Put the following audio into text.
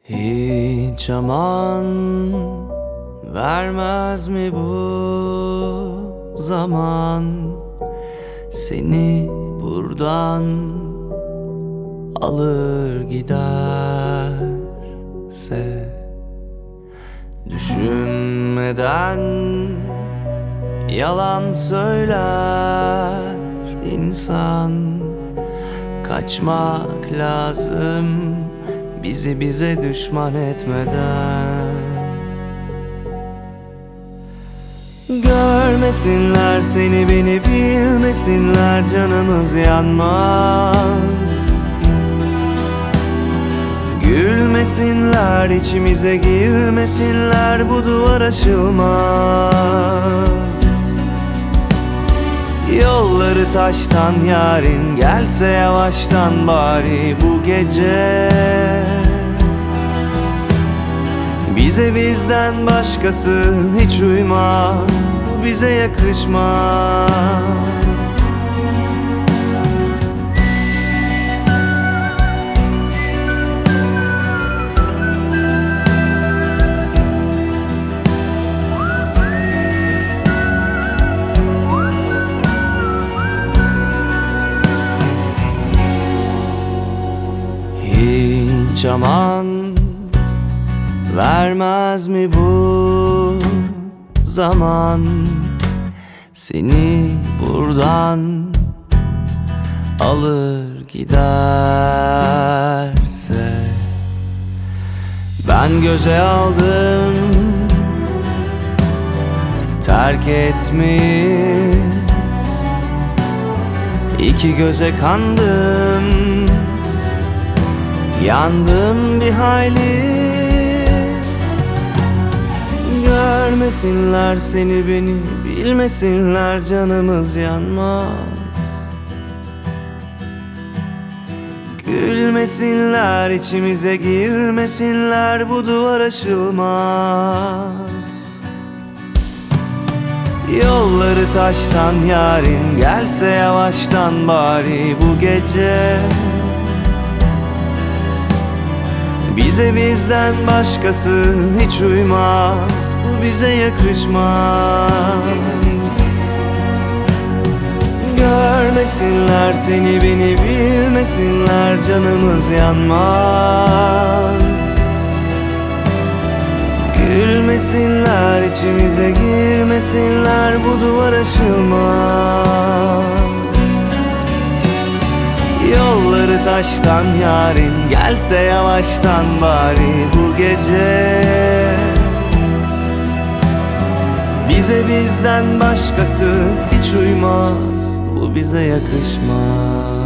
Hiç aman vermez mi bu zaman seni buradan alır giderse? Düşünmeden yalan söyler insan. Kaçmak lazım bizi bize düşman etmeden. Görmesinler seni beni, bilmesinler canımız yanmaz. Gülmesinler içimize girmesinler, bu duvar aşılmaz. Yolları taştan yarın gelse yavaştan bari bu gece. Bize bizden başkası hiç uymaz, bu bize yakışmaz. Hiç aman vermez mi bu zaman seni buradan alır giderse? Ben göze aldım terk etmeyi, iki göze kandım, yandım bir hayli. Görmesinler seni beni, bilmesinler canımız yanmaz. Gülmesinler içimize girmesinler, bu duvar aşılmaz. Yolları taştan yarın gelse yavaştan bari bu gece. Bize bizden başkası hiç uymaz, bu bize yakışmaz. Görmesinler seni beni, bilmesinler canımız yanmaz. Gülmesinler içimize girmesinler, bu duvar aşılmaz. Yolları taştan yarın gelse yavaştan bari bu gece. Bize bizden başkası hiç uymaz, bu bize yakışmaz.